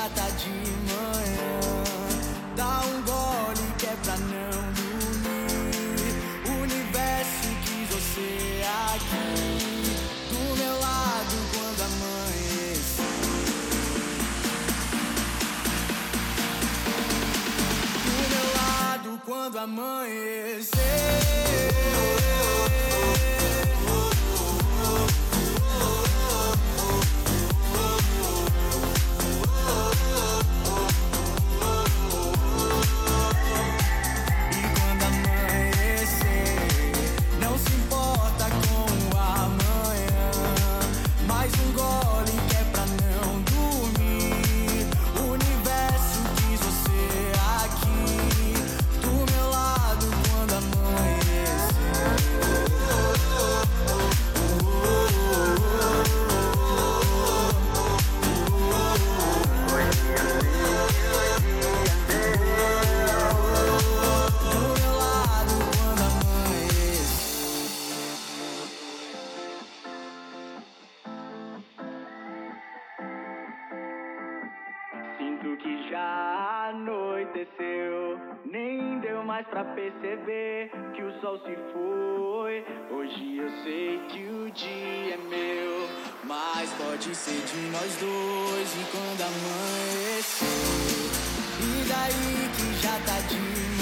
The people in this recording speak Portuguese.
já tá de manhã. Dá um gole que é pra não dormir. O universo quis você aqui do meu lado quando amanhecer. Do meu lado quando amanhecer. Sinto que já anoiteceu, nem deu mais pra perceber que o sol se foi. Hoje eu sei que o dia é meu, mas pode ser de nós dois. E quando amanhecer, e daí que já tá de